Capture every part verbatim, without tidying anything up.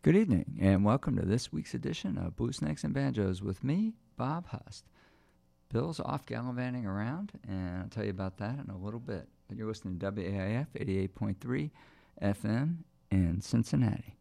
Good evening, and welcome to this week's edition of Blue Snakes and Banjos with me, Bob Hust. Bill's off gallivanting around, and I'll tell you about that in a little bit. But you're listening to W A I F eighty-eight point three F M in Cincinnati.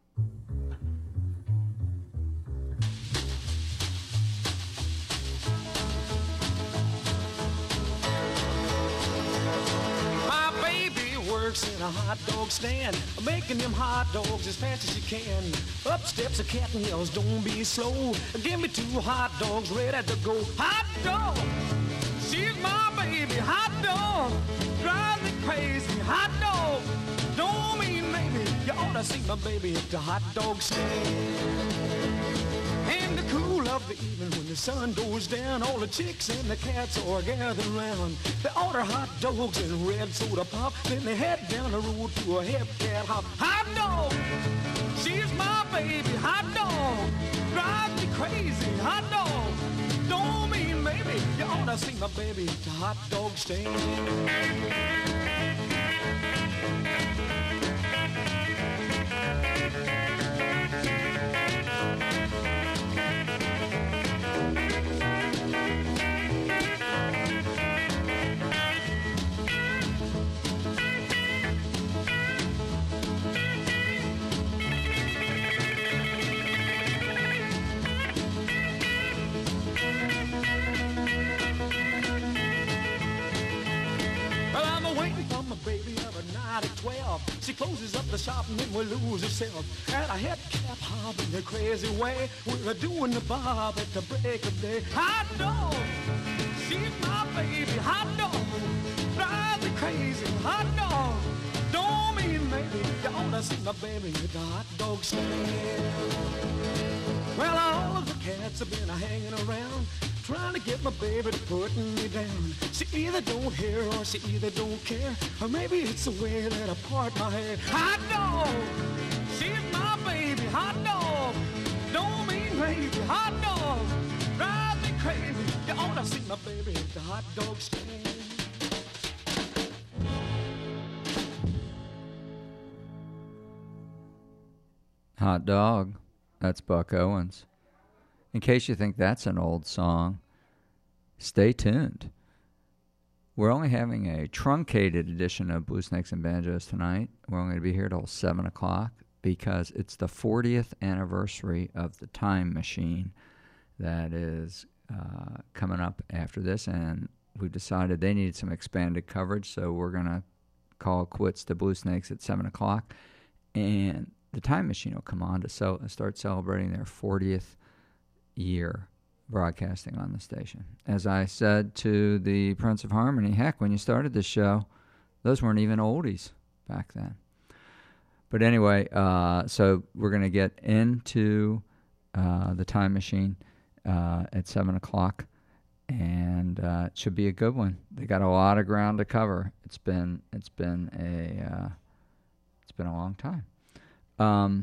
In a hot dog stand, making them hot dogs as fast as you can. Up steps a cat and yells, don't be slow. Give me two hot dogs ready to go. Hot dog, she's my baby. Hot dog, drives me crazy. Hot dog, don't mean maybe. You ought to see my baby at the hot dog stand. In the cool of the evening when the sun goes down, all the chicks and the cats are gathered around. They order hot dogs and red soda pop, then they head down the road to a hip cat hop. Hot dog, she's my baby. Hot dog, drives me crazy. Hot dog, don't mean maybe. You ought to see my baby at the hot dog stand. She closes up the shop and then we lose herself at a head cap hop in a crazy way. We're doing the bob at the break of day. Hot dog, she's my baby. Hot dog, drives me crazy. Hot dog, don't mean maybe. You ought to see my baby at the hot dog stand. Well, all of the cats have been hanging around, trying to get my baby to putting me down. She either don't hear or she either don't care, or maybe it's the way that I part my hair. Hot dog, she's my baby. Hot dog, don't mean maybe. Hot dog, drives me crazy. You ought to see my baby at the hot dog stand. Hot dog, that's Buck Owens. In case you think that's an old song, stay tuned. We're only having a truncated edition of Blue Snakes and Banjos tonight. We're only going to be here till seven o'clock because it's the fortieth anniversary of the Time Machine that is uh, coming up after this, and we decided they needed some expanded coverage, so we're going to call quits to Blue Snakes at seven o'clock, and the Time Machine will come on to sell, start celebrating their fortieth year broadcasting on the station. As I said to the Prince of Harmony, heck, when you started this show, those weren't even oldies back then. But anyway, uh, so we're going to get into uh, the Time Machine uh, at seven o'clock, and uh, it should be a good one. They got a lot of ground to cover. It's been it's been a uh, it's been a long time. Um,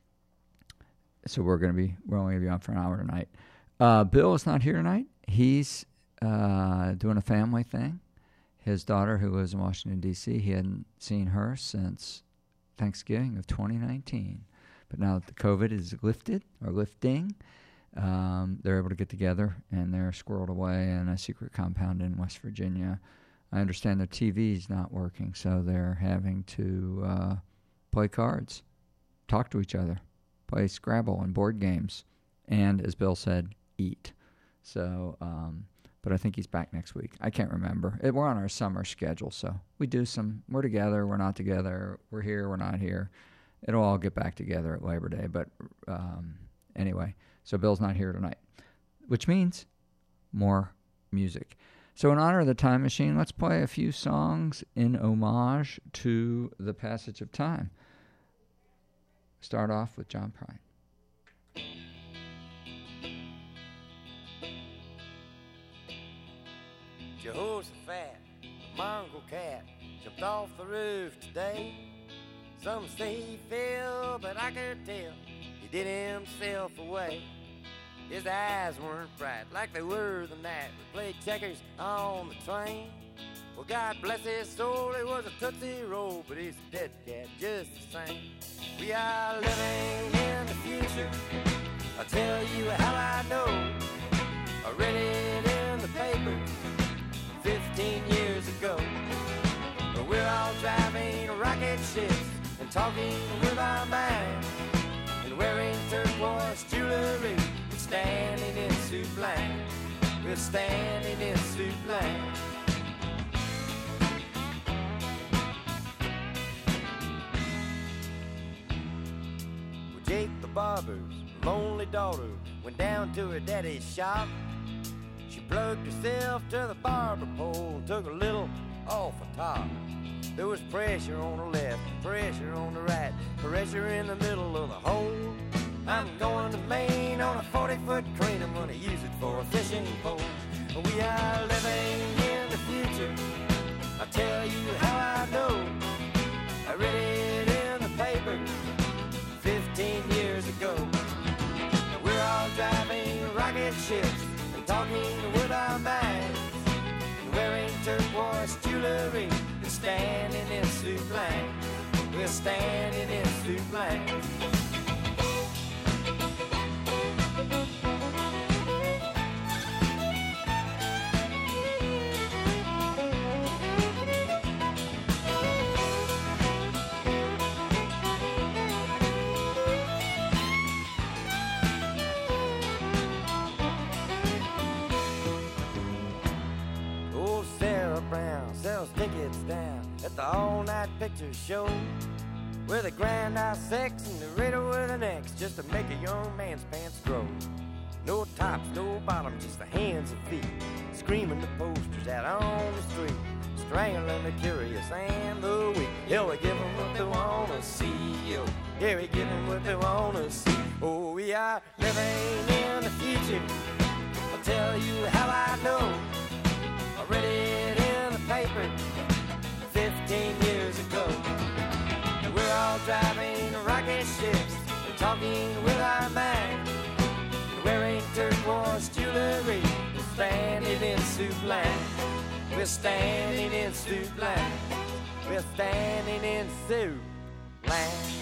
so we're going to be we're only going to be on for an hour tonight. Uh, Bill is not here tonight. He's uh, doing a family thing. His daughter, who lives in Washington, D C, he hadn't seen her since Thanksgiving of twenty nineteen. But now that the COVID is lifted, or lifting, um, they're able to get together, and they're squirreled away in a secret compound in West Virginia. I understand their T V's not working, so they're having to uh, play cards, talk to each other, play Scrabble and board games, and, as Bill said, eat. So, um, but I think he's back next week. I can't remember. It, we're on our summer schedule, so we do some, we're together, we're not together, we're here, we're not here. It'll all get back together at Labor Day, but um, anyway, so Bill's not here tonight, which means more music. So in honor of the Time Machine, let's play a few songs in homage to the passage of time. Start off with John Prine. Jehoshaphat, the mongrel cat, jumped off the roof today. Some say he fell, but I could tell he did himself away. His eyes weren't bright like they were the night we played checkers on the train. Well, God bless his soul, he was a Tootsie Roll, but he's a dead cat just the same. We are living in the future, I'll tell you how I know. I read it in the paper fifteen years ago. But we're all driving rocket ships and talking with our minds, and wearing turquoise jewelry and standing in soup line. We're standing in soup line. Well, Jake the barber's lonely daughter went down to her daddy's shop. She plugged herself to the barber pole and took a little off the top. There was pressure on the left, pressure on the right, pressure in the middle of the hole. I'm going to Maine on a forty-foot crane. I'm going to use it for a fishing pole. We are living in the future, I'll tell you how I know. I read it in the paper fifteen years ago. We're all driving rocket ships and talking with our minds, and wearing turquoise jewelry and standing in soup line. We're standing in soup line. Sells tickets down at the all-night picture show, where they grind out sex and the riddle with an X just to make a young man's pants grow. No tops, no bottoms, just the hands and feet, screaming the posters out on the street, strangling the curious and the weak. Yeah, we give them what they wanna see. Oh, yeah, we give them what they wanna see. Oh, we are living in the future, I'll tell you how I know. I read it in the paper fifteen years ago. And we're all driving rocket ships and talking with our minds, and wearing turquoise jewelry and standing in soup line. We're standing in soup line. We're standing in soup line.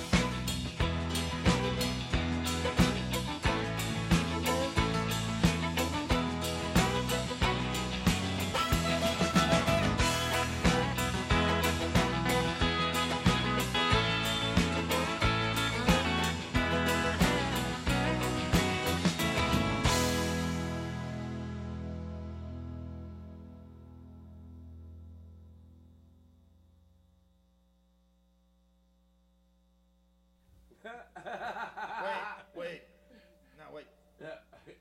Wait, wait. No, wait. Yeah.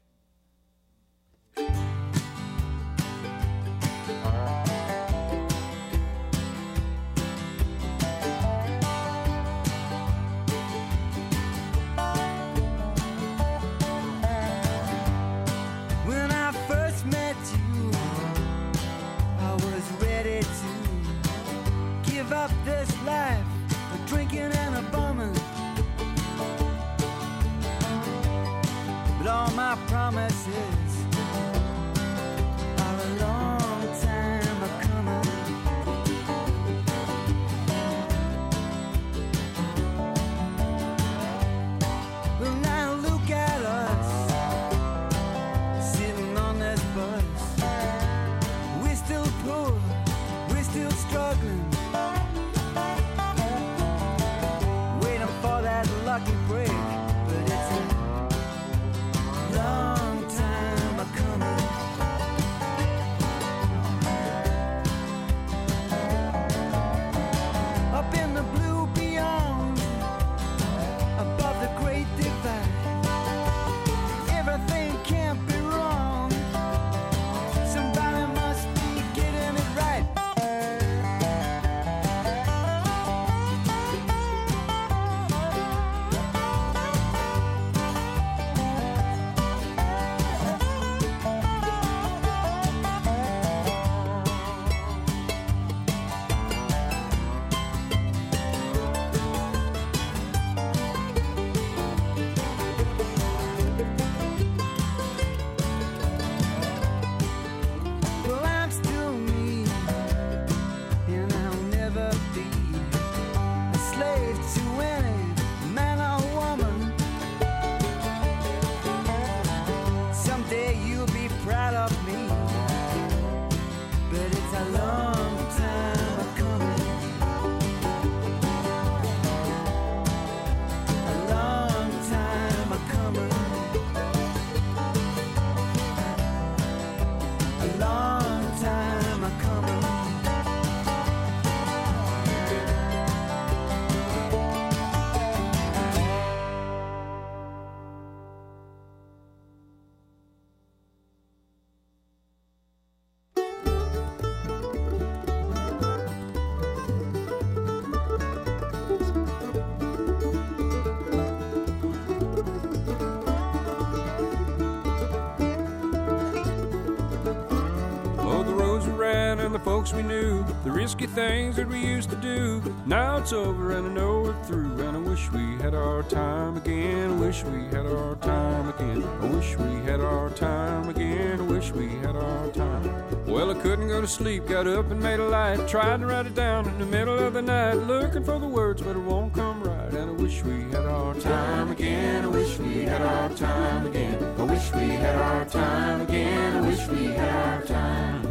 When I first met you, I was ready to give up this life of drinking and a bumming. But all my promises are a long time a coming. Well, now look at us, sitting on this bus. We're still poor, we're still struggling, waiting for that lucky break. But it's a long time slave to any man or woman. Someday you'll be proud of me, but it's a long time a coming. A long time a coming. A long time a coming. And the folks we knew, the risky things that we used to do. Now it's over and I know we're through, and I wish we had our time again. I wish we had our time again. I wish we had our time again. I wish we had our time. Well, I couldn't go to sleep, got up and made a light, tried to write it down in the middle of the night, looking for the words, but it won't come right. And I wish we had our time again. I wish we had our time again. I wish we had our time again. I wish we had our time.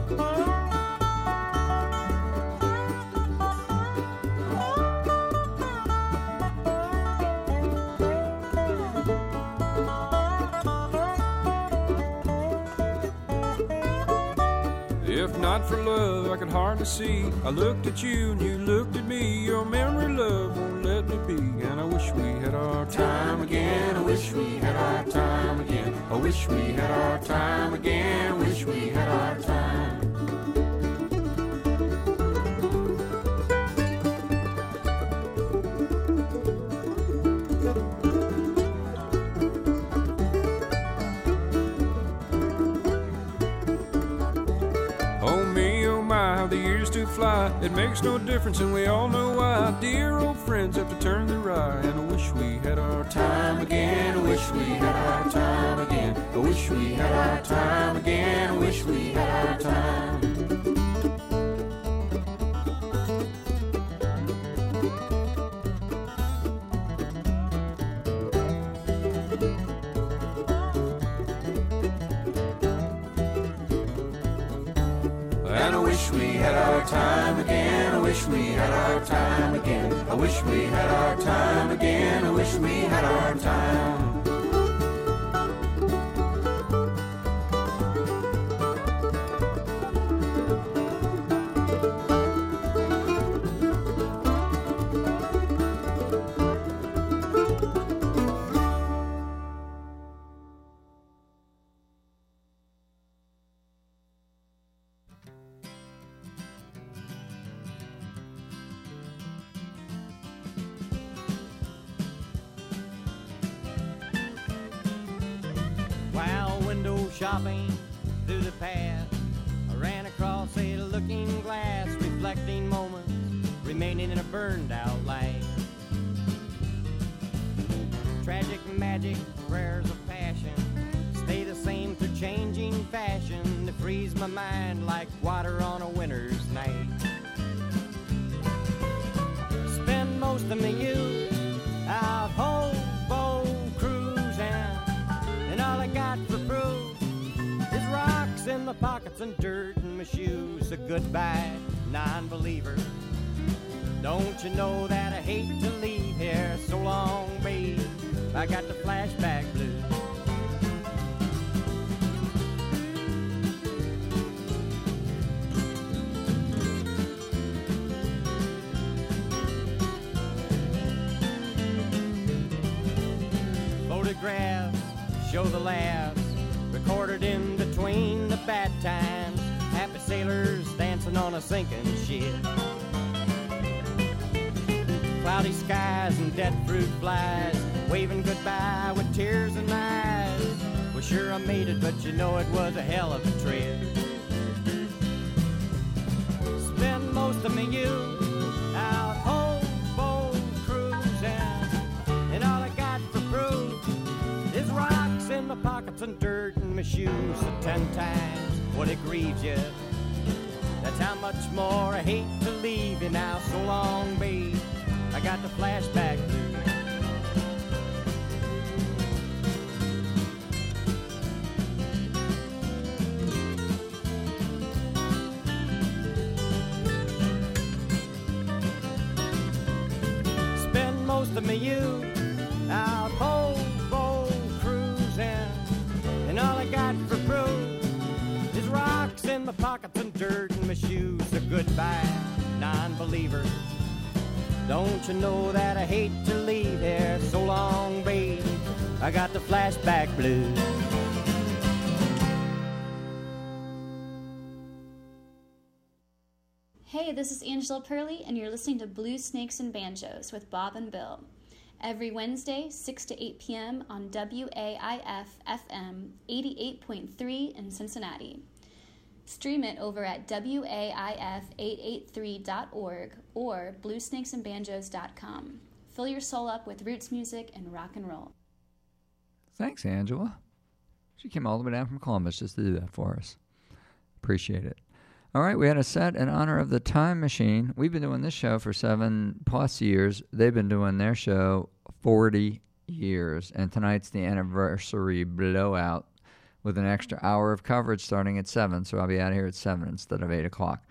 If not for love, I could hardly see. I looked at you and you looked at me. Your memory, love, won't let me be. And I wish we had our time again. I wish we had our time again. I wish we had our time again. I wish we had our time. Fly. It makes no difference and we all know why. Dear old friends have to turn their eye. And I wish we had our time again. I wish we had our time again. I wish we had our time again. I wish we had our time. And I wish we had our time again. I wish we had our time again. I wish we had our time again. I wish we had our time. Shopping through the past, I ran across a looking glass, reflecting moments remaining in a burned out life. Tragic magic, prayers of passion, stay the same through changing fashion, to freeze my mind like water on a winter's night. Spend most of my youth out hobo cruising, and all I got for proof is rocks in my pockets and dirt in my shoes. A goodbye, non-believer. Don't you know that I hate to leave here so long, babe? I got the flashback blues. Photographs show the laughs recorded in between the bad times. Happy sailors dancing on a sinking ship. Cloudy skies and dead fruit flies, waving goodbye with tears in my eyes. Well, sure I made it, but you know it was a hell of a trip. Spend most of my youth out hobo cruising, and all I got for proof is rocks in my pockets and dirt in my shoes. So ten times what it grieves you, that's how much more I hate to leave you now. So long, babe, I I got the flashback blues. Spend most of my youth out hobo cruising, and all I got for proof is rocks in my pockets and dirt in my shoes. So goodbye, non-believer. Don't you know that I hate to leave here so long, babe? I got the flashback blues. Hey, this is Angela Purley, and you're listening to Blues, Snakes, and Banjos with Bob and Bill. Every Wednesday, six to eight p.m. on W A I F F M eighty-eight point three in Cincinnati. Stream it over at W A I F eight eighty-three dot org or blues snakes and banjos dot com. Fill your soul up with roots music and rock and roll. Thanks, Angela. She came all the way down from Columbus just to do that for us. Appreciate it. All right, we had a set in honor of the Time Machine. We've been doing this show for seven plus years. They've been doing their show forty years, and tonight's the anniversary blowout with an extra hour of coverage starting at seven, so I'll be out here at seven instead of eight o'clock.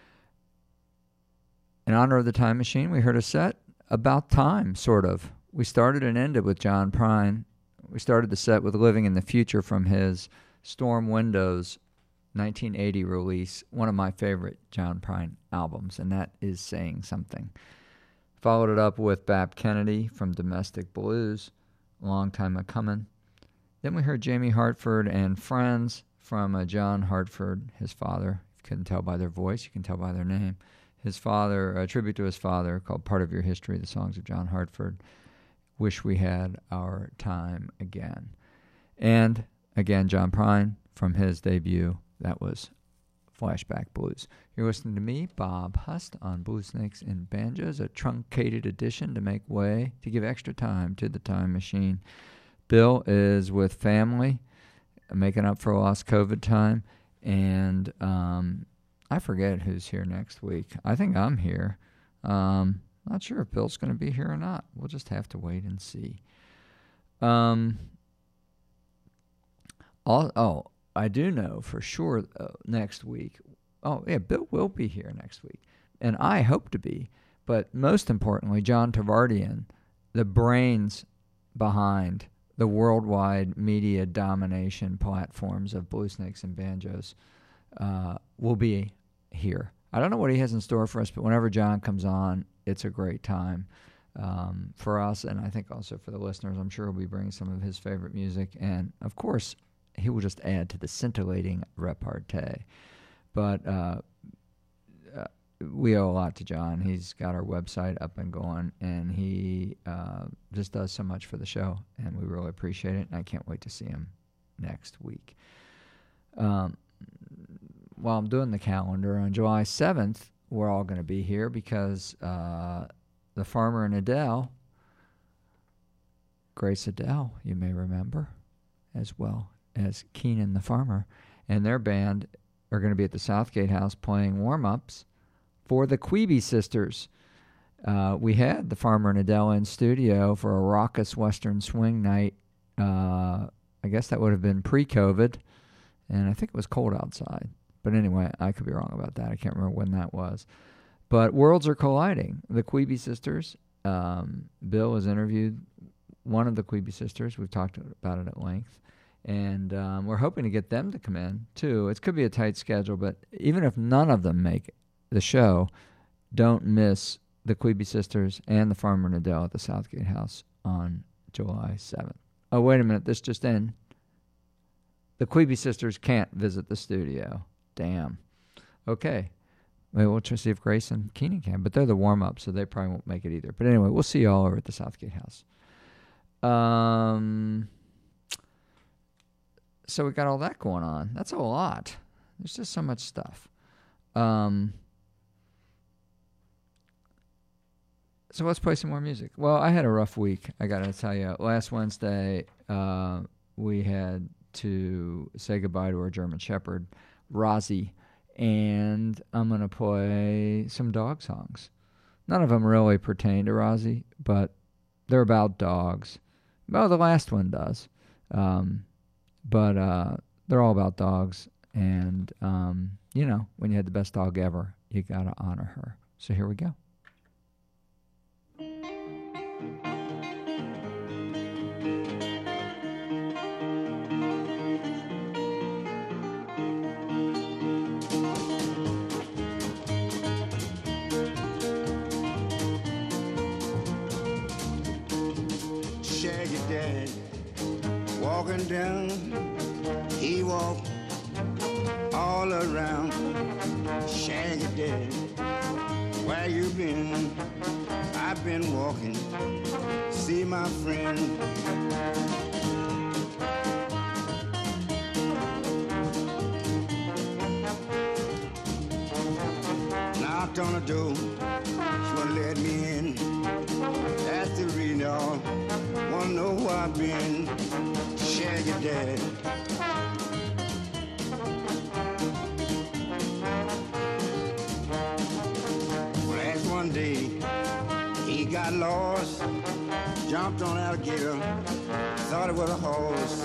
In honor of the Time Machine, we heard a set about time, sort of. We started and ended with John Prine. We started the set with Living in the Future from his Storm Windows nineteen eighty release, one of my favorite John Prine albums, and that is saying something. Followed it up with Bab Kennedy from Domestic Blues, Long Time A Comin'. Then we heard Jamie Hartford and Friends from uh, John Hartford, his father. If you couldn't tell by their voice, you can tell by their name. His father, a tribute to his father called Part of Your History, the songs of John Hartford. Wish We Had Our Time Again. And again, John Prine from his debut. That was Flashback Blues. You're listening to me, Bob Hust, on Blues, Snakes, and Banjos, a truncated edition to make way, to give extra time to the Time Machine. Bill is with family, making up for lost COVID time, and um, I forget who's here next week. I think I'm here. Um, not sure if Bill's going to be here or not. We'll just have to wait and see. Um. All, oh. I do know for sure uh, next week. Oh, yeah, Bill will be here next week. And I hope to be. But most importantly, John Tavardian, the brains behind the worldwide media domination platforms of Blues, Snakes, and Banjos, uh, will be here. I don't know what he has in store for us, but whenever John comes on, it's a great time um, for us, and I think also for the listeners. I'm sure he'll be bringing some of his favorite music. And, of course, he will just add to the scintillating repartee. But uh, uh, we owe a lot to John. He's got our website up and going, and he uh, just does so much for the show, and we really appreciate it, and I can't wait to see him next week. Um, while I'm doing the calendar, on July seventh, we're all going to be here because uh, the Farmer and Adele, Grace Adele, you may remember, as well as Keenan the Farmer, and their band are going to be at the Southgate House playing warm-ups for the Queeby Sisters. Uh, we had the Farmer and Adele in studio for a raucous Western swing night. Uh, I guess that would have been pre-COVID, and I think it was cold outside. But anyway, I could be wrong about that. I can't remember when that was. But worlds are colliding. The Queeby Sisters, um, Bill has interviewed one of the Queeby Sisters. We've talked about it at length. And um, we're hoping to get them to come in, too. It could be a tight schedule, but even if none of them make the show, don't miss the Queeby Sisters and the Farmer and Adele at the Southgate House on July seventh. Oh, wait a minute. This just in. The Queeby Sisters can't visit the studio. Damn. Okay. Maybe we'll try to see if Grace and Keenan can, but they're the warm-up, so they probably won't make it either. But anyway, we'll see you all over at the Southgate House. Um... So we got all that going on. That's a lot. There's just so much stuff. Um, so let's play some more music. Well, I had a rough week, I got to tell you. Last Wednesday, uh, we had to say goodbye to our German Shepherd, Rozzy, and I'm going to play some dog songs None of them really pertain to Rozzy, but they're about dogs. Well, the last one does. Um, but uh, they're all about dogs. And, um, you know, when you had the best dog ever, you got to honor her. So here we go. Shaggy Dad, walking down, he walked all around. Shaggy Dad, where you been? I've been walking, see my friend. Knocked on the door, she wouldn't let me in. That's the reason y'all wanna know where I've been. Shaggy Dad. Last one day, he got lost, jumped on an alligator, thought it was a horse.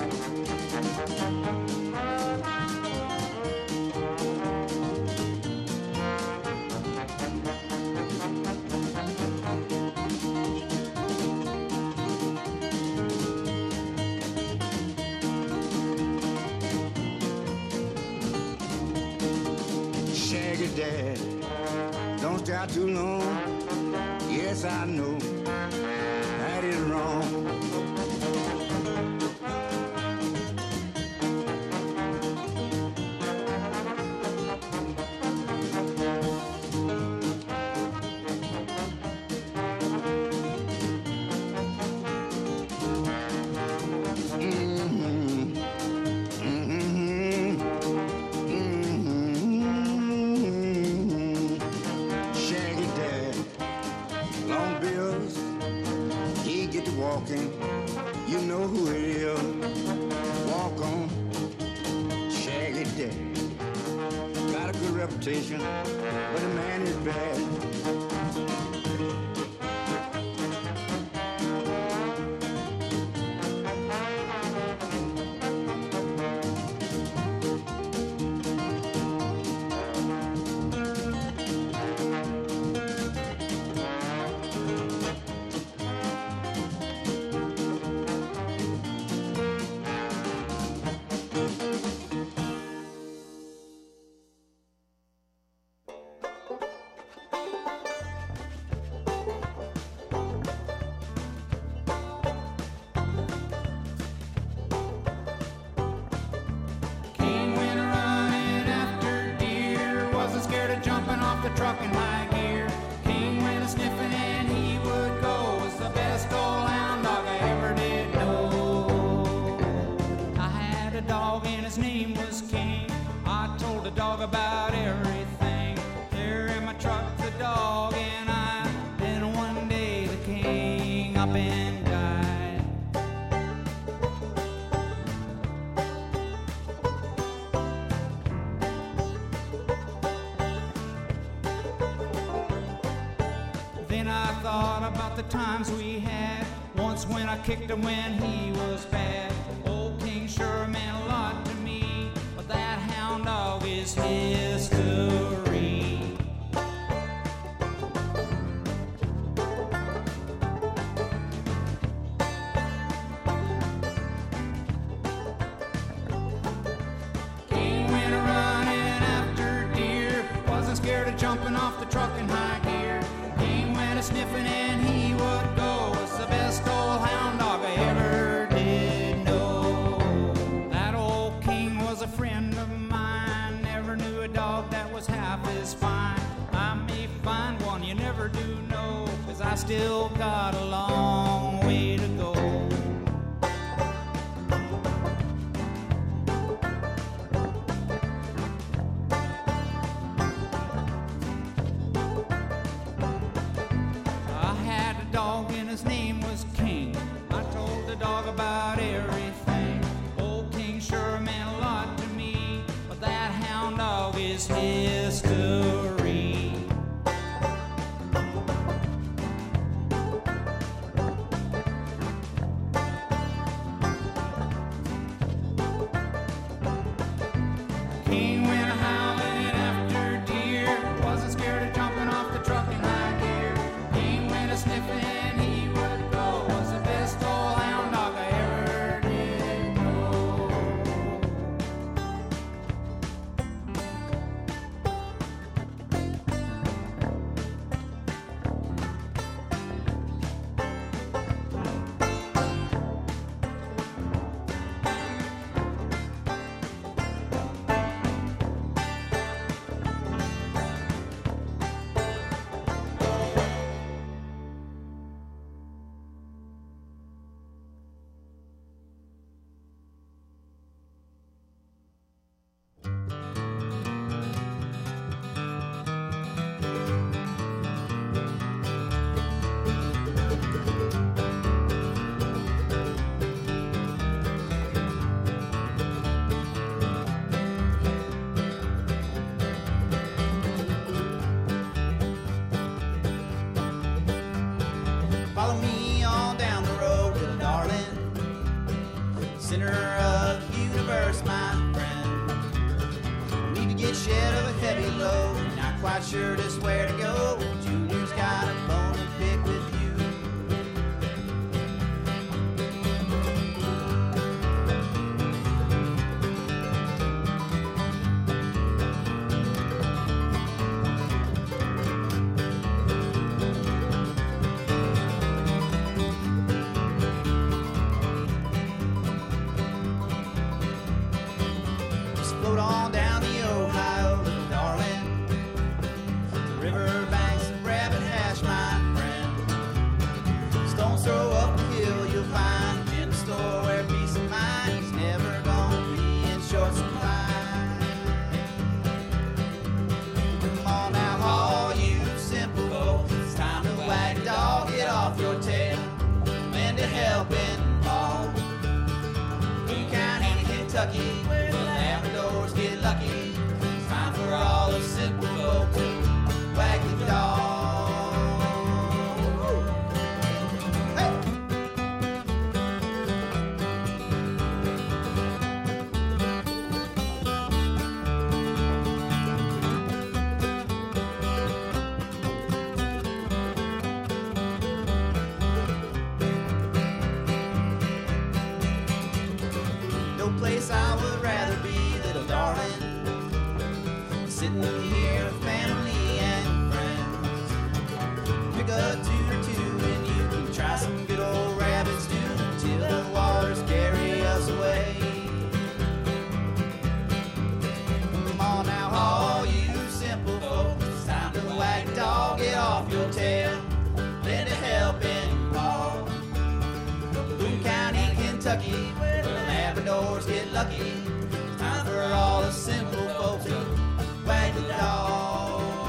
Shaggy Dad, don't stay out too long. Yes, I know that is wrong. Mm-hmm. Mm-hmm. Mm-hmm. Shaggy Dad, long bills, he get to walking. You know who it is. Walk on, Shaggy Dad. Got a good reputation, but the man is bad. King went running after deer, wasn't scared of jumping off the truck in high gear. King went a sniffing and he would go, was the best old hound dog I ever did know. I had a dog and his name was King. I told the dog about everything. There in my truck, the dog and I. Then one day the king up and died. Then I thought about the times we had. Once when I kicked him when he was bad. Old King sure meant a lot to me, but that hound dog is history. King went a running after deer, wasn't scared of jumping off the truck in high gear. King went a sniffing and he would go, was the best old hound dog I ever did know. That old King was a friend of mine, never knew a dog that was half as fine. I may find one, you never do know, 'cause I still got a long way to go. I had a dog and his name was King. I told the dog about everything. Old King sure meant a lot to me, but that hound dog is history. center of the universe, my friend. Need to get shed of a heavy load, not quite sure just where to go. Junior's got a bone to pick with you. Float on down the Ohio, little darling. The riverbanks and rabbit hash, my friend. Stones throw up a hill, you'll find in the store where peace of mind is never gonna be in short supply. Come on now, all you simple folks, it's time to wag a dog, get off your tail, lend a helping hand. Boone County, Kentucky, where the Labradors get lucky. It's time for all the simple folk to wag the dog. No place I would rather be, little darling, sitting here with family and friends. Pick a two or two and you can try some good old rabbit stew till the waters carry us away. Come on now, all you simple folks, it's time to wag a dog, get off your tail, lend a helping paw. Boone County, Kentucky, where the Labradors get lucky. It's time for all the simple folks to wag the dog.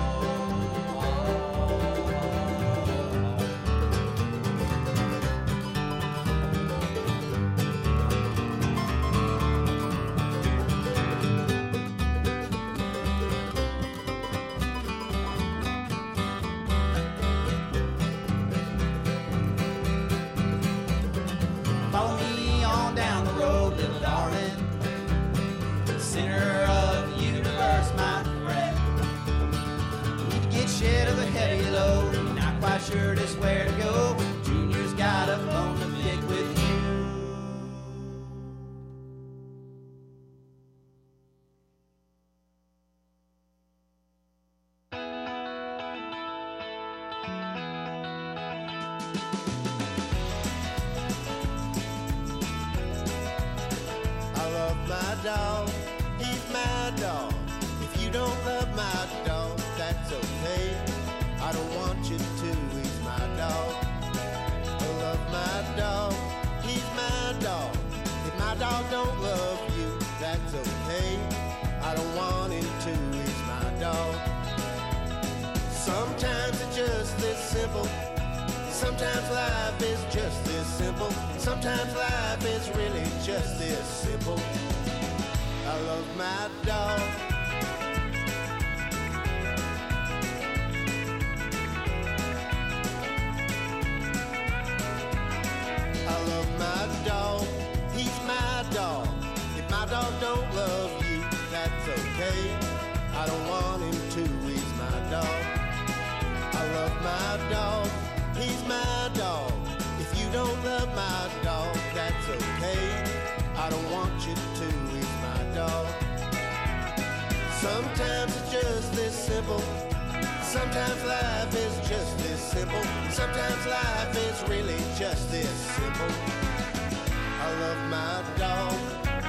Follow me on down the road, little darling, center of the universe, my friend. Need to get shed of the heavy load, not quite sure just where to go. Junior's got a bone to pick with you. I love my dog, he's my dog. If you don't love my dog, that's okay. I don't want you to, he's my dog. I love my dog, he's my dog. If my dog don't love you, that's okay. I don't want him to, he's my dog. Sometimes it's just this simple. Sometimes life is just this simple. Sometimes life is really just this simple. I love my dog. I love my dog. He's my dog. If my dog don't love you, that's okay. I don't want him to. He's my dog. I love my dog. He's my dog. If you don't love my dog, that's okay. I don't want you to. He's my dog. Sometimes it's just this simple. Sometimes life is just this simple. Sometimes life is really just this simple. I love my dog.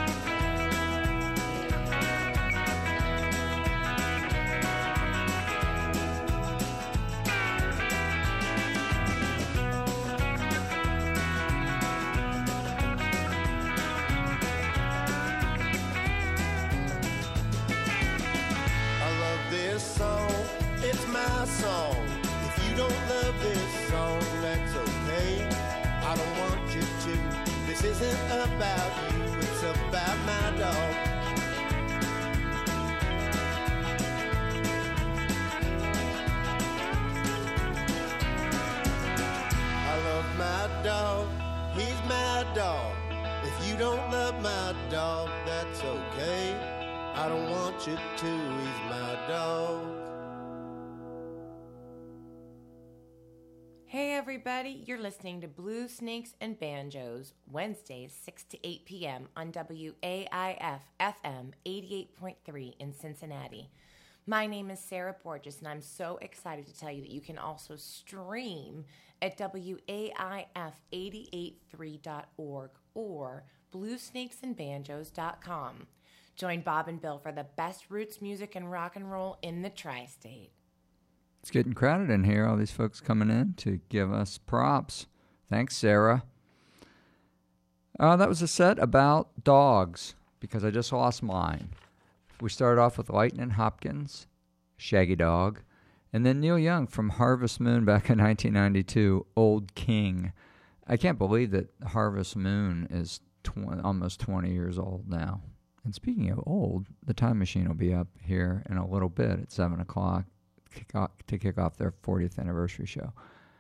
Song. If you don't love this song, that's okay. I don't want you to. This isn't about you, it's about my dog. I love my dog, he's my dog. If you don't love my dog, that's okay. I don't want you to, he's my dog. Hey everybody, you're listening to Blue Snakes and Banjos, Wednesdays six to eight p.m. on W A I F F M eighty-eight point three in Cincinnati. My name is Sarah Borges, and I'm so excited to tell you that you can also stream at W A I F eight eight three dot org or blue snakes and banjos dot com. Join Bob and Bill for the best roots music and rock and roll in the tri-state. It's getting crowded in here. All these folks coming in to give us props. Thanks, Sarah. Uh, that was a set about dogs, because I just lost mine. We started off with Lightning Hopkins, Shaggy Dog, and then Neil Young from Harvest Moon back in nineteen ninety-two, Old King. I can't believe that Harvest Moon is tw- almost twenty years old now. And speaking of old, the Time Machine will be up here in a little bit at seven o'clock kick off, to kick off their fortieth anniversary show.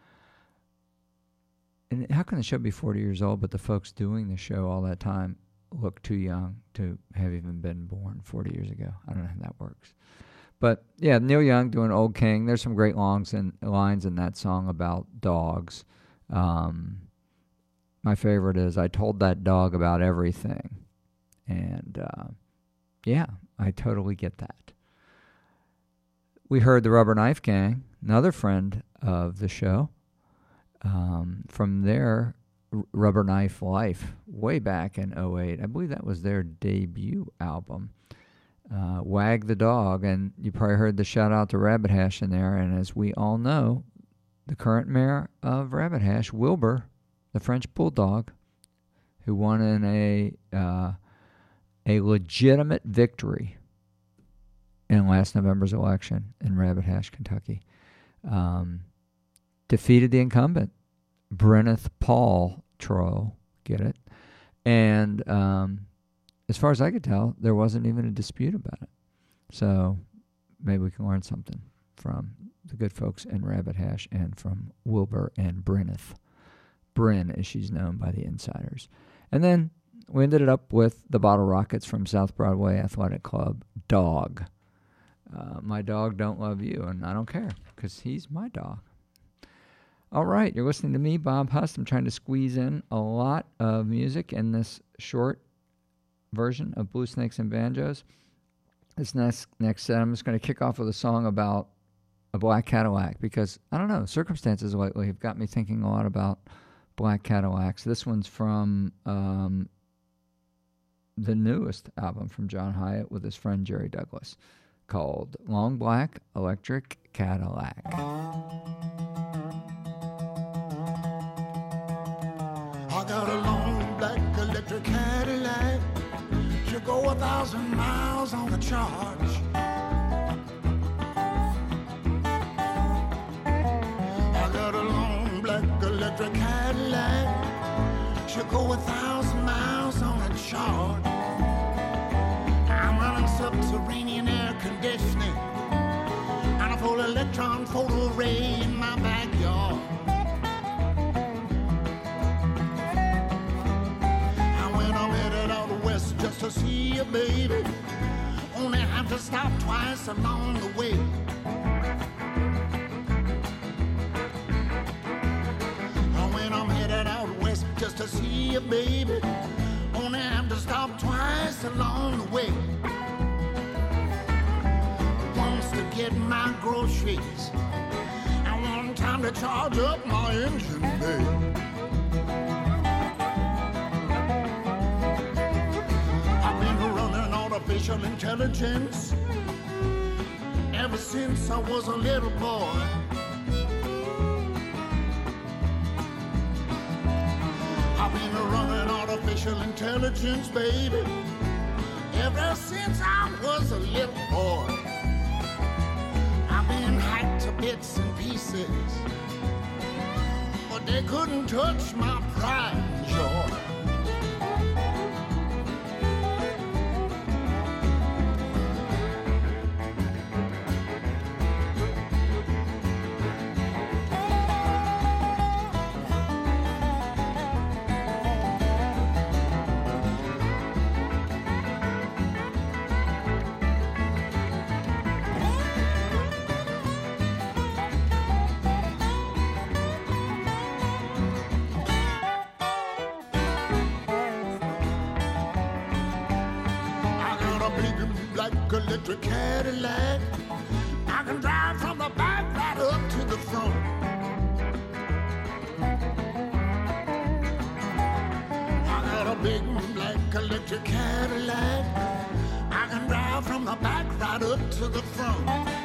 And how can the show be forty years old, but the folks doing the show all that time look too young to have even been born forty years ago? I don't know how that works. But, yeah, Neil Young doing Old King. There's some great longs and lines in that song about dogs. Um, my favorite is, I told that dog about everything. And, uh, yeah, I totally get that. We heard the Rubber Knife Gang, another friend of the show, um, from their R- Rubber Knife Life way back in oh eight. I believe that was their debut album, uh, Wag the Dog. And you probably heard the shout out to Rabbit Hash in there. And as we all know, the current mayor of Rabbit Hash, Wilbur, the French Bulldog, who won in a... Uh, a legitimate victory in last November's election in Rabbit Hash, Kentucky. Um, defeated the incumbent, Bryneth Paltrow, get it? And um, as far as I could tell, there wasn't even a dispute about it. So maybe we can learn something from the good folks in Rabbit Hash and from Wilbur and Bryneth. Bryn, as she's known by the insiders. And then we ended it up with the Bottle Rockets from South Broadway Athletic Club, Dog. Uh, my dog don't love you, and I don't care, because he's my dog. All right, you're listening to me, Bob Huss. I'm trying to squeeze in a lot of music in this short version of Blue Snakes and Banjos. This next, next set, I'm just going to kick off with a song about a black Cadillac, because, I don't know, circumstances lately have got me thinking a lot about black Cadillacs. This one's from... Um, the newest album from John Hyatt with his friend Jerry Douglas, called Long Black Electric Cadillac. I got a long black electric Cadillac. She'll go a thousand miles on the charge. I got a long black electric Cadillac. She'll go a thousand miles on a charge. I'm running subterranean air conditioning and a full electron photo array in my backyard. And when I'm headed out west just to see you, baby, only have to stop twice along the way. And when I'm headed out west just to see you, baby, only have to stop twice along the way. Once to get my groceries, and one time to charge up my engine bay. I've been running artificial intelligence ever since I was a little boy. I've been running artificial intelligence, baby, ever since I was a little boy. I've been hacked to bits and pieces, but they couldn't touch my pride and joy. black electric Cadillac. I can drive from the back right up to the front. I got a big black electric Cadillac. I can drive from the back right up to the front.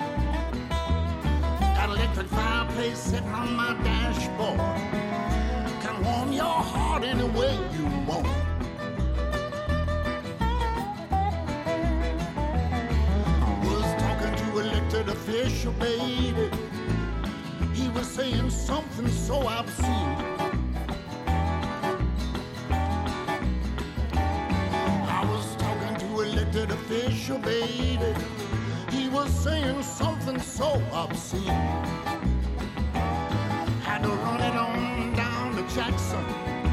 Got electric fireplace sitting on my dashboard. Can warm your heart any way you want. Elected official, baby. He was saying something so obscene. I was talking to elected official, baby. He was saying something so obscene. Had to run it on down to Jackson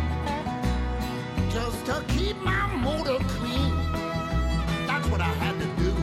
just to keep my motor clean. That's what I had to do.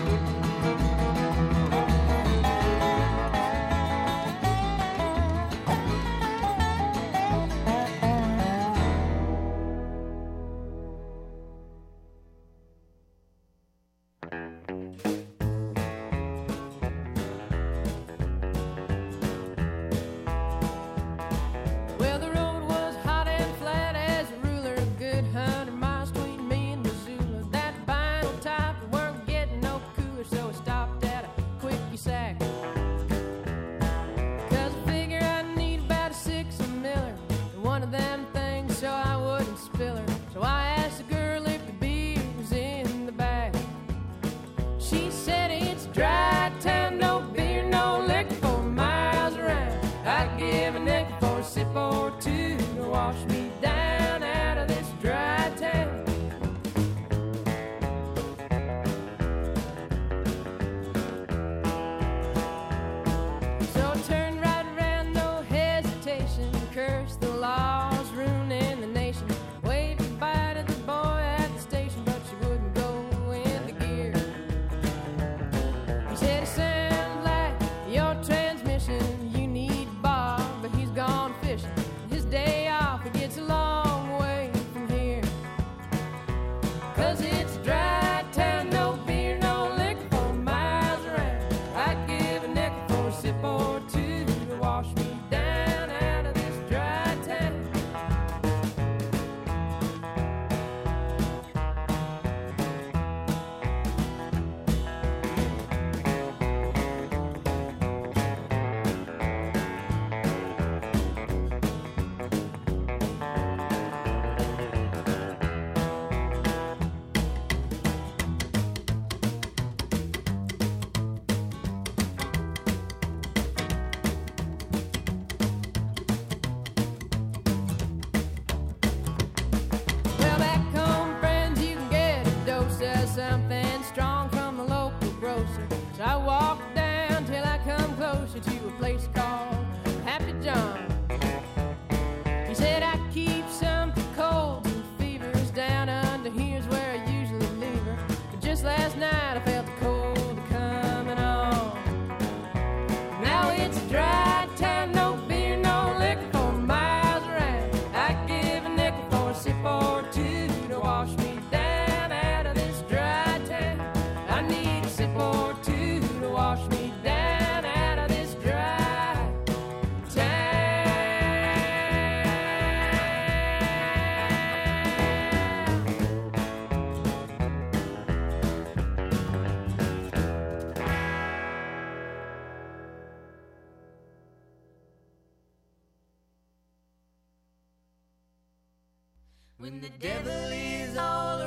When the devil is all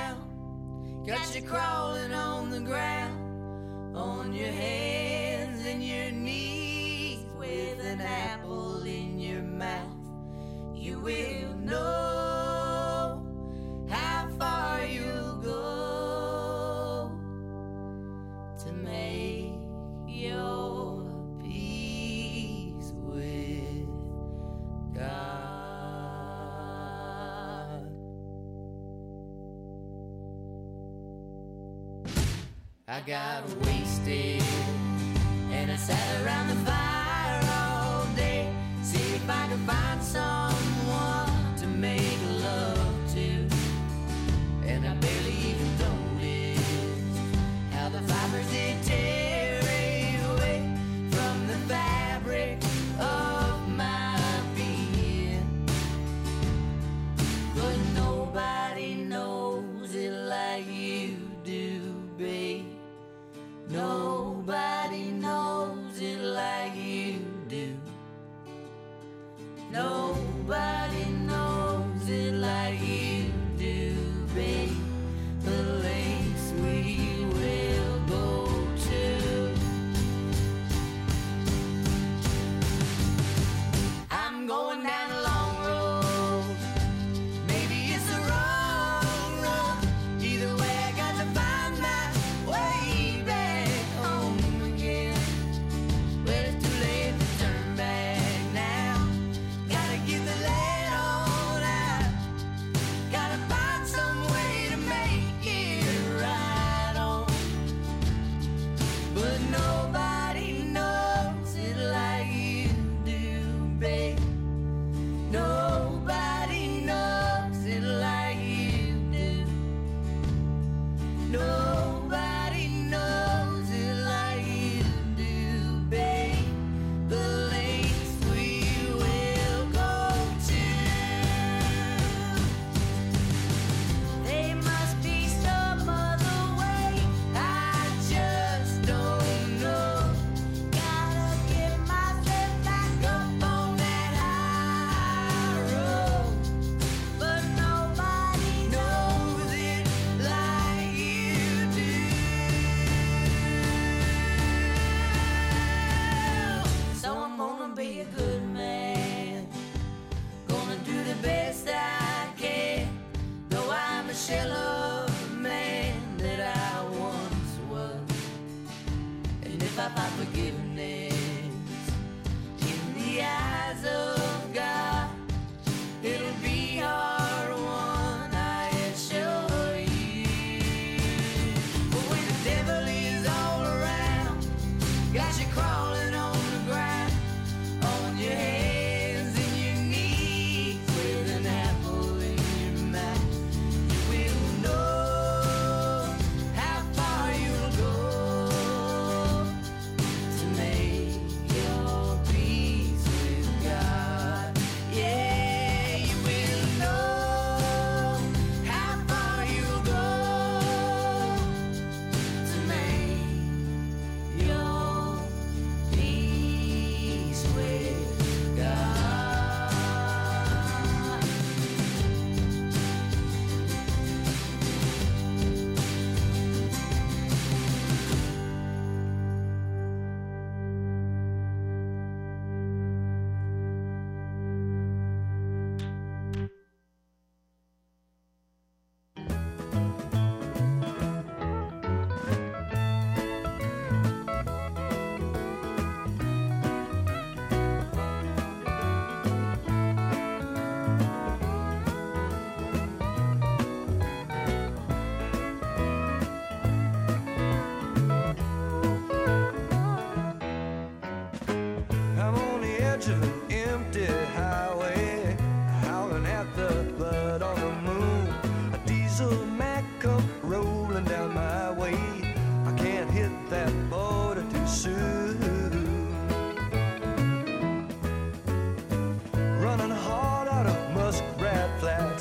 around, got you crawling on the ground, on your hands and your knees, with an apple in your mouth, you will know how far you'll go to make your peace with God. I got wasted and I sat around the fire all day, see if I could find someone to make love to, and I barely even noticed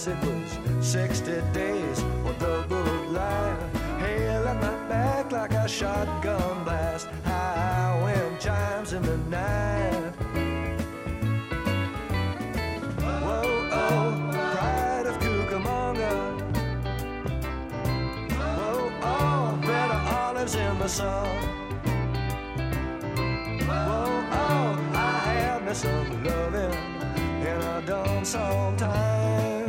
nights, it was sixty days or double life. Hail at my back like a shotgun blast. High wind chimes in the night. Whoa, oh, pride of Cucamonga. Whoa, oh, better olives in the sun. Whoa, oh, I had me some loving and I done some time.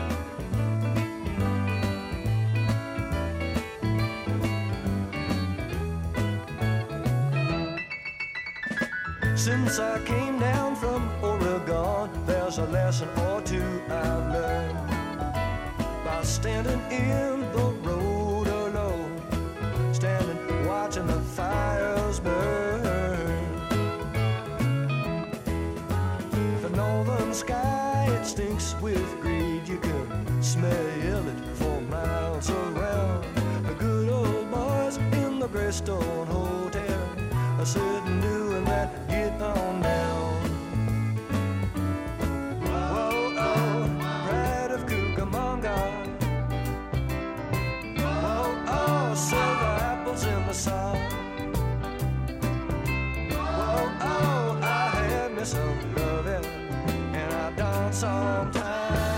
Since I came down from Oregon, there's a lesson or two I've learned. By standing in the road alone, standing watching the fires burn. The northern sky, it stinks with greed. You can smell it for miles around. The good old boys in the Greystone Hotel are sitting doing that. Get on down. Whoa, oh, pride of Cucamonga. Whoa, oh, silver apples in the sun. Whoa, oh, I had me some loving and I done some time.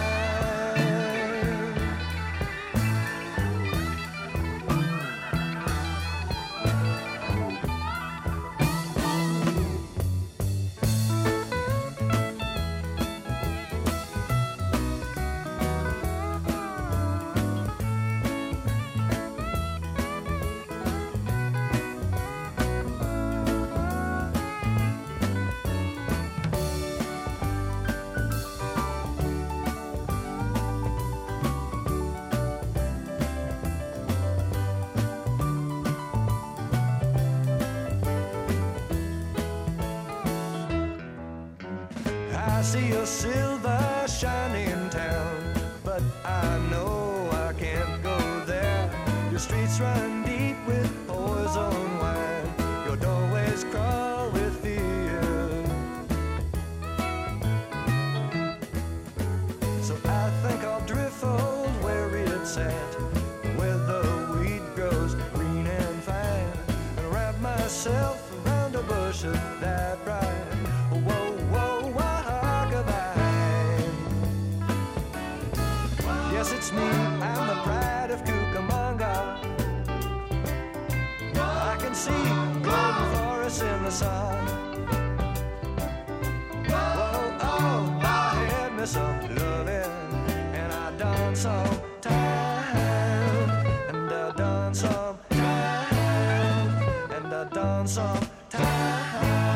I see a silver shining town, but I know I can't go there. Your streets run deep with poison wine, your doorways crawl with fear. So I think I'll drift old where it's at, where the weed grows green and fine, and wrap myself around a bush of that bright. Whoa, whoa, whoa. Yes, it's me, I'm the pride of Cucamonga. I can see golden forests in the sun. Whoa, oh, I had me some loving and I done some time. And I done some time. And I done some time.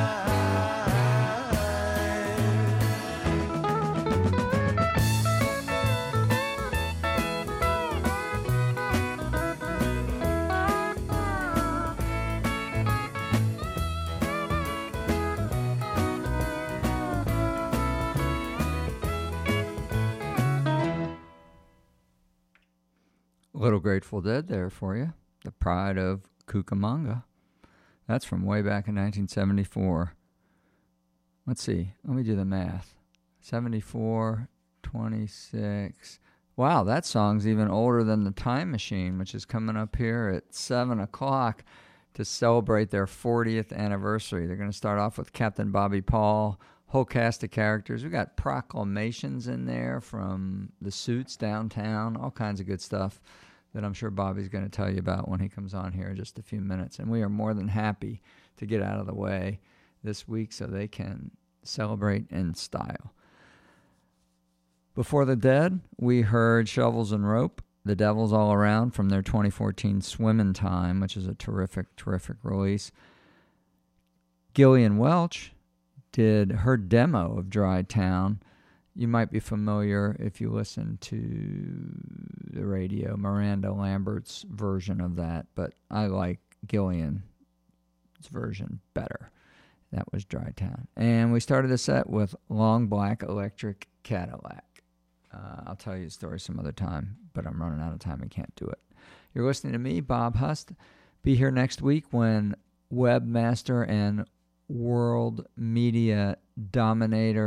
Little Grateful Dead there for you. The Pride of Cucamonga. That's from way back in nineteen seventy-four. Let's see. Let me do the math. seventy-four, twenty-six. Wow, that song's even older than The Time Machine, which is coming up here at seven o'clock to celebrate their fortieth anniversary. They're going to start off with Captain Bobby Paul, whole cast of characters. We got proclamations in there from the Suits downtown, all kinds of good stuff that I'm sure Bobby's going to tell you about when he comes on here in just a few minutes. And we are more than happy to get out of the way this week so they can celebrate in style. Before the Dead, we heard Shovels and Rope, The Devil's All Around from their twenty fourteen Swimmin' Time, which is a terrific, terrific release. Gillian Welch did her demo of Dry Town. You might be familiar if you listen to the radio, Miranda Lambert's version of that, but I like Gillian's version better. That was Dry Town. And we started the set with Long Black Electric Cadillac. Uh, I'll tell you a story some other time, but I'm running out of time and can't do it. You're listening to me, Bob Hust. Be here next week when webmaster and world media dominator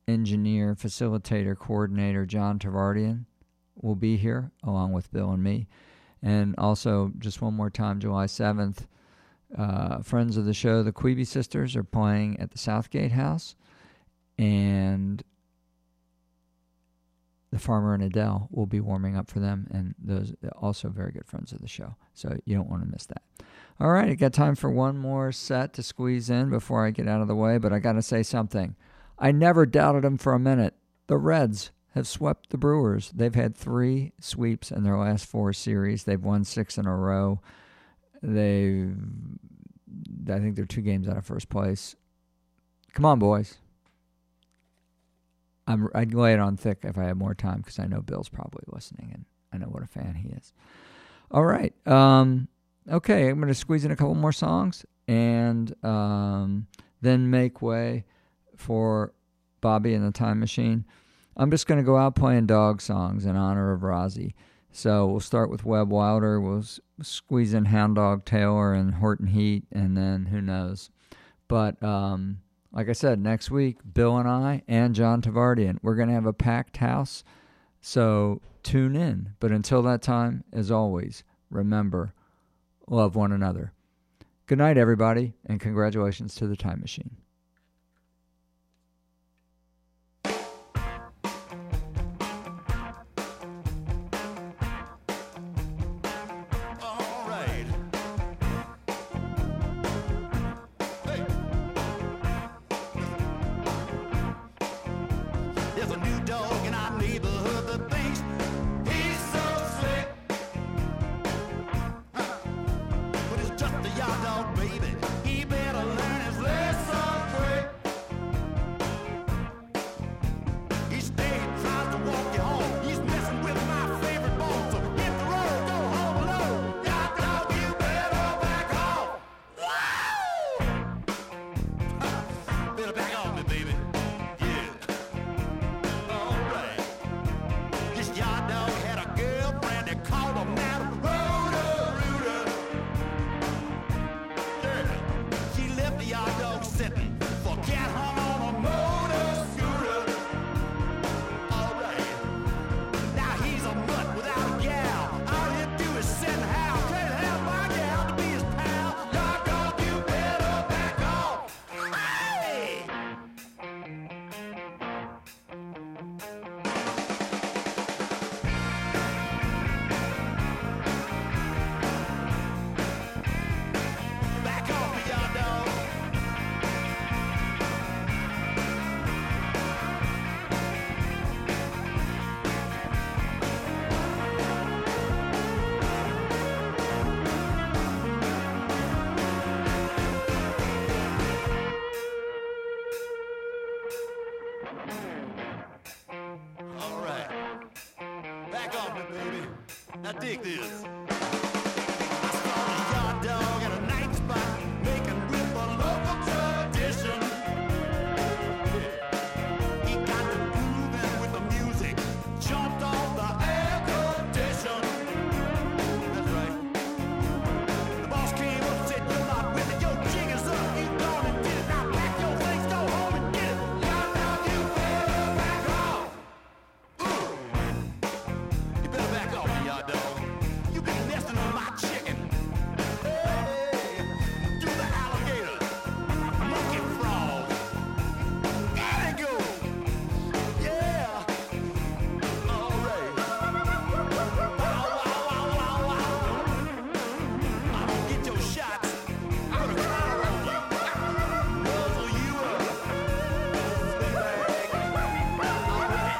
engineer, facilitator, coordinator, John Tavardian, will be here along with Bill and me. And also, just one more time, July seventh, uh, friends of the show, the Queeby Sisters, are playing at the Southgate House. And the Farmer and Adele will be warming up for them, and those are also very good friends of the show. So you don't want to miss that. All right, I got time for one more set to squeeze in before I get out of the way, but I got to say something. I never doubted them for a minute. The Reds have swept the Brewers. They've had three sweeps in their last four series. They've won six in a row. They've, I think they're two games out of first place. Come on, boys. I'm, I'd lay it on thick if I had more time because I know Bill's probably listening, and I know what a fan he is. All right. Um, okay, I'm going to squeeze in a couple more songs and um, then make way for Bobby and the Time Machine. I'm just going to go out playing dog songs in honor of Rozzy. So we'll start with Webb Wilder. We'll s- squeeze in Hound Dog Taylor and Horton Heat, and then who knows. But um, like I said, next week, Bill and I and John Tavardian, we're going to have a packed house. So tune in. But until that time, as always, remember, love one another. Good night, everybody, and congratulations to the Time Machine. Now dig this. I saw a yard dog at a night spot making with a local tradition. He got to grooving with the music, jumped off the air condition. That's right. The boss came up and said, "You're not with it. Your jig is up. You gone and did it. Now pack your things, go home and get it. Yard dog, you better back off. Ooh. You better back off, yard dog. You've been nesting on my chicken. Hey, do the alligator, monkey frog. There they go. Yeah. All right. Wow, wow, wow, wow, wow. I'm gonna get your shots. I'm gonna climb on you. Muzzle you up. Stay back. All right.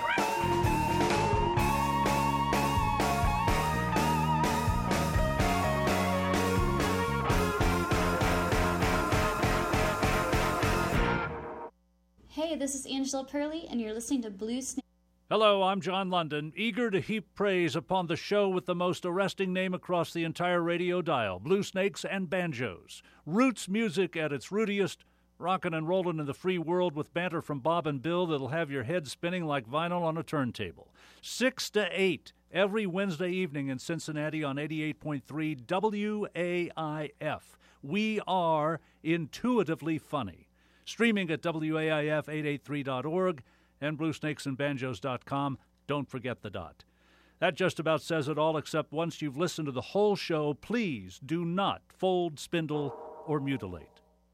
Hey, this is Angela Purley, and you're listening to Blue Snake. Hello, I'm John London, eager to heap praise upon the show with the most arresting name across the entire radio dial, Blue Snakes and Banjos. Roots music at its rootiest, rockin' and rollin' in the free world with banter from Bob and Bill that'll have your head spinning like vinyl on a turntable. Six to eight every Wednesday evening in Cincinnati on eighty-eight point three W A I F. We are intuitively funny. Streaming at W A I F eight eighty-three dot org and blue snakes and banjos dot com. Don't forget the dot. That just about says it all, except once you've listened to the whole show, please do not fold, spindle, or mutilate.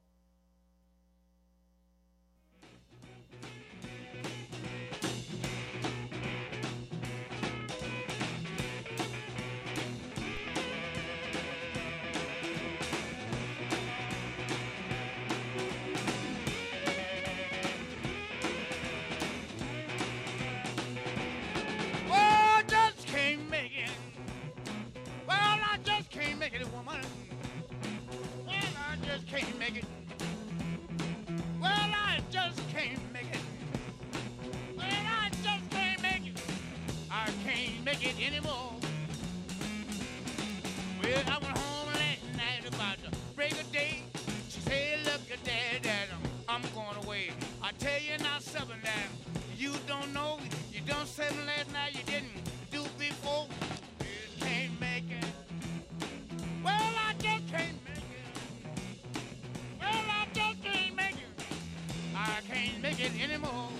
Can't make it. Well, I just can't make it. Well, I just can't make it. I can't make it anymore. Well, I went home last night about the break of day. She said, look at that, Dad, I'm, I'm going away. I tell you now something that you don't know. You done something last night you didn't do before. You can't make it. Well, I just can't make it. I can't make it anymore.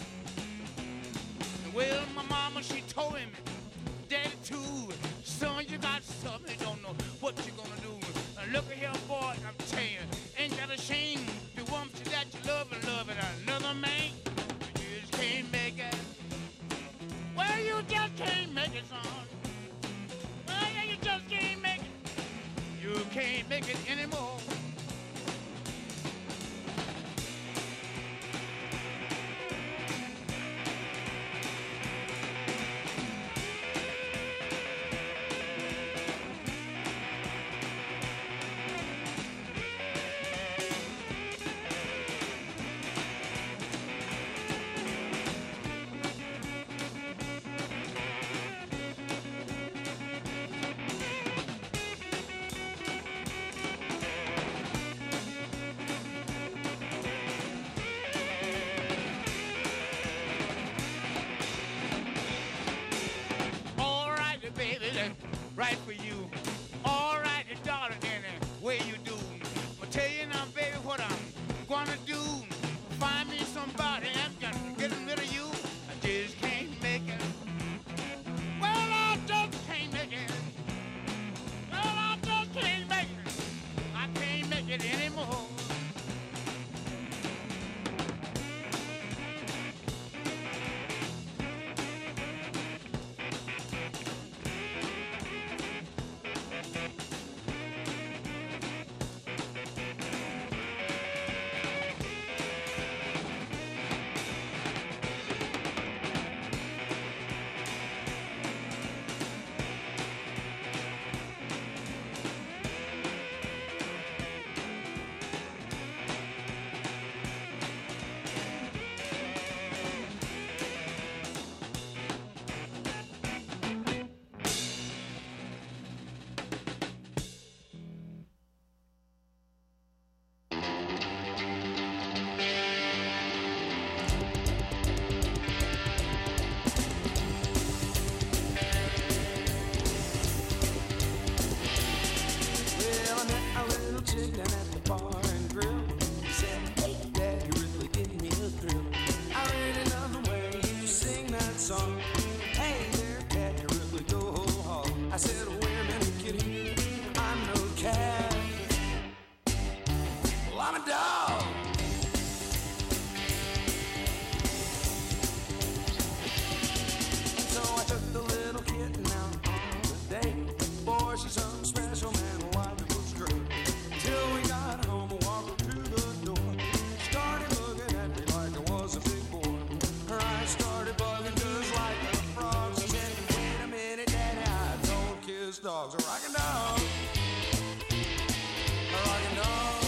Well, my mama, she told him, Daddy too, son, you got something, you don't know what you're gonna do. Now look at here, boy, I'm telling you, ain't that a shame? The woman that you love and love it, another man, you just can't make it. Well, you just can't make it, son. Well, yeah, you just can't make it. You can't make it anymore. Right for you. All right, darling, then way you do. I'll tell you now, baby, what I'm gonna do. Find me somebody I'm gonna get rid of you. I just can't make it. Well, I just can't make it. Well, I just can't make it. I can't make it anymore. Dogs are rocking down, rocking down.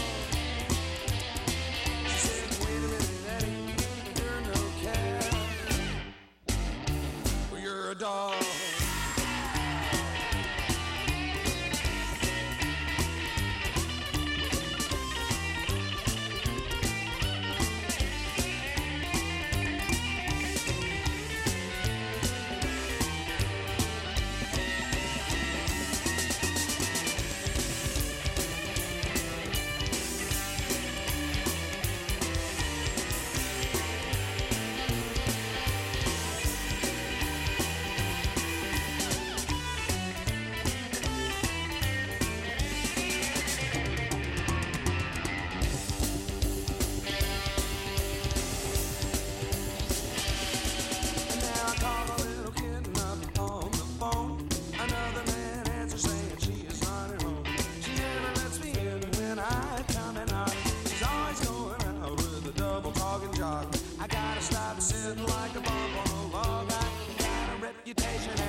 She said, wait a minute, Daddy, you're no cat, well, you're a dog.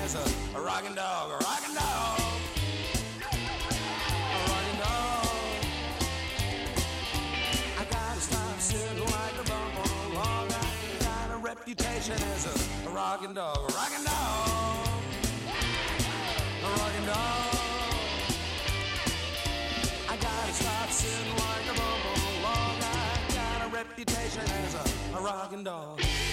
as a, a rockin' dog, a rockin' dog. A rockin' dog. I gotta stop sitting like a bump on a log. I got a reputation as a, a rockin' dog, a rockin' dog. A rockin' dog. I gotta stop sitting like a bump on a log. I got a reputation as a, a rockin' dog.